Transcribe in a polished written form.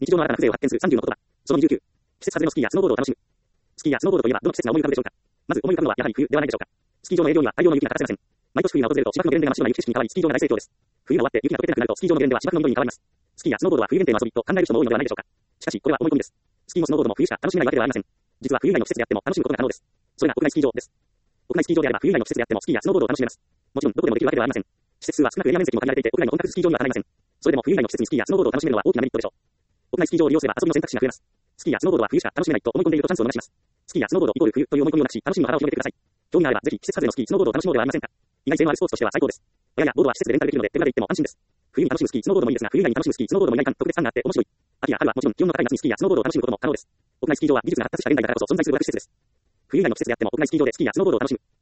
日常の新たな風情を発見する30の言葉。その29。季節外れのスキーやスノーボードを楽しむ。スキーやスノーボードといえばどの季節が思い浮かぶでしょうか。まず思い浮かぶのはやはり冬ではないでしょうか。スキー場の営業には大量の雪が欠かせません。毎年冬が訪れると芝生のゲレンデが真っ白な雪景色に変わり、スキー場が大盛況です。冬が終わって雪が溶けてなくなるとスキー場のゲレンデは芝生の緑に変わります。スキーやスノーボードは冬限定の遊びと考える人も多いのではないでしょうか。しかしこれは思い込みです。スキーもスノーボードも冬しか楽しめないわけではありません。実は冬以外の季節であっても楽しむことが可能です。それが屋外スキー場です。屋外スキー場であれば冬以外の季節であってもスキーやスノーボードを楽しめます。もちろんどこでもできるわけではありません。施設数は少なくエリア面積も限られていて、屋外の本格スキー場にはかないません。それでも冬以外の季節にスキーやスノーボードを楽しめるのは大きなメリットでしょう。屋外スキー場を利用すれば遊びの選択肢が増えます。スキーやスノーボードは冬しか楽しめないと思い込んでいるとチャンスを逃します。スキーやスノーボードイコール冬という思い込みをなくし、楽しみの幅を広げてください。興味があればぜひ季節外れのスキー、スノーボードを楽しもうではありませんか。意外性のあるスポーツとしては最高です。親やボードは施設でレンタルできるので手ぶらで行っても安心です。冬に楽しむスキー、スノーボードもいいですが、冬以外に楽しむスキー、スノーボードも意外に特別感があって面白い。秋や春はもちろん気温の高い夏にスキーやスノーボードを楽しむことも可能です。屋外スキー場は技術が発達した現代だからこそ存在する学施設です。冬以外の季節であっても屋外スキー場でスキーやスノーボードを楽しむ。